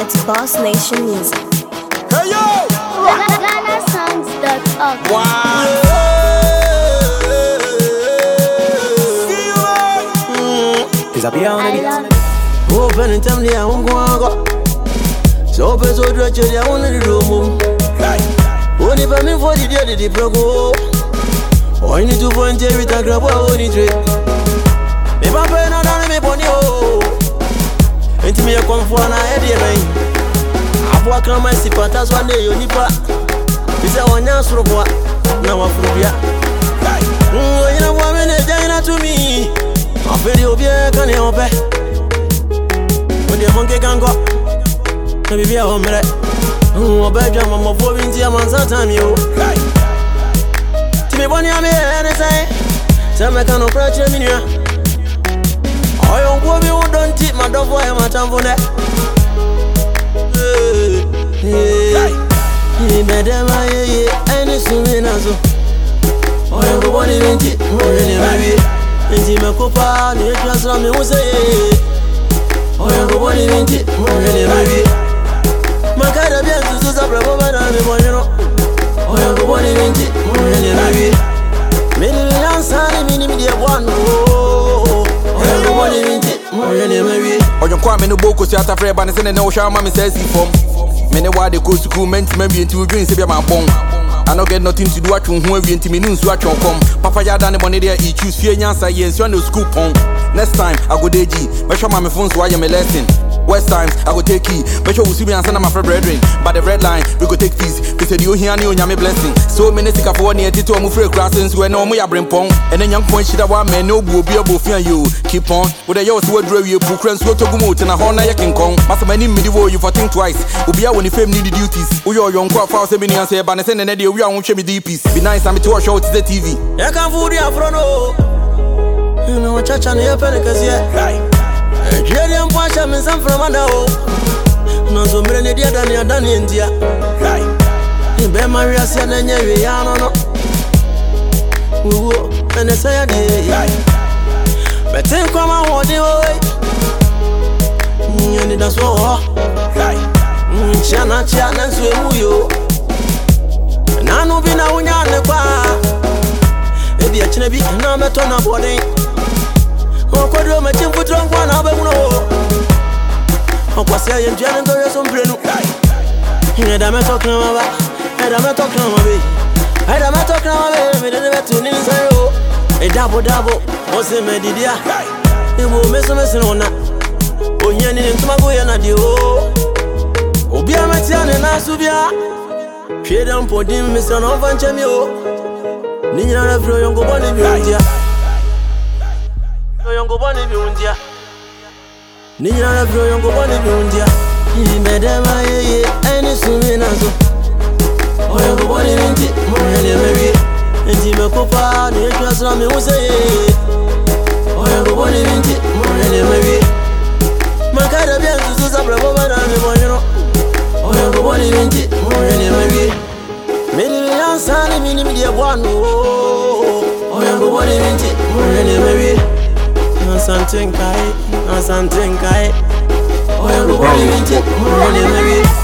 It's Boss Nation Music. Hey yo! GhanaSongs.org. Wow! Is that beyond I it? love Open and tell me I won't go. So open so dry, I want to do more. Only for me for the day the progo. Oh, I need to find it with a grab on it. If I pay no down, me pony oh. And to me a come for an idea. I've walked on my sip, that's one day you nipper. It's a one year sort of what? Now I'm from here. You know what I mean? To me. I feel you can help it. When the monkey can go, maybe be a home. Oh, bedroom, I'm a 4 inch, I'm on Saturn. You to me, one year, I say, some I can't approach a minute. I don't go, you don't tip my dog, why am I time for that? Hey, better my any swimming as well. I don't go, what you want it, Inti mekopa ni eklasra me wose oya go boni minti ngene baby makara bia tuzo za brabo bana me bonyo oya go boni minti ngene baby meni lansani mini mi dia bwano oya go boni minti ngene baby Ojo kwa me no boko si atafre ba ne se ne no hwa ma me say si form me ne wa de go school ment me bi nti odwin se bia ma bon I don't get nothing to do at home when we intimidate you at your come. Papa ya done money there, he choose fear nyansa yes, you no school pong. Next time I go deji, make sure my phones why I'm a lesson. West times I go take key, make sure we see me and send my friend brethren. But the red line, we go take fees. We said you hear you nyame blessing. So many sick for 1 year to move free crossings when no me a bring pong. And then young point shit one man no will be able to you. Keep on with the yours word drive you pukran so to go out and a horn ya king kong. Master many medieval you for think twice. We be when the fame need the duties. We are young crowd for 7 years say but send an idea we are on me DPs. Be nice and me to show to the TV. Ya can food ya frono. You know church and your penicas yeah. Nigerian pasha me some from under no so many dia than ya done in India. Be Maria Siana ya no. Woo and I say but think come on the way. You need us all. Chana so you. Nanu bi na unya ne kwa ebi achine bi na meto na body okodo me chimfutro kwa na ba muno okwase ye ndua ne ngoye so mbrenu eda meto kan ma ba eda meto kan ma be eda meto kan ma be me de betu ni nsayo dabo o se me didia ebo meso na onye ni ntuma go ye na di o obi amatia ne na subia Freedom for them, Miss Son of Anchamio. Nina of Yongo Bonnie Bundia. Yongo Bonnie Bundia. Nina of Yongo Bonnie Bundia. He made them any swimming as well. Yongo Bonnie Bundia. Mary. And Jimmy Copa, the class me was say. Yongo Bonnie Bundia. Mary. Makara Bian to Zabra Bobana, Yongo Bonnie Bundia. Mary. Many lansani mini mi dia bwano oya go boni minti ngene mewi na santen kai oya go boni minti ngene mewi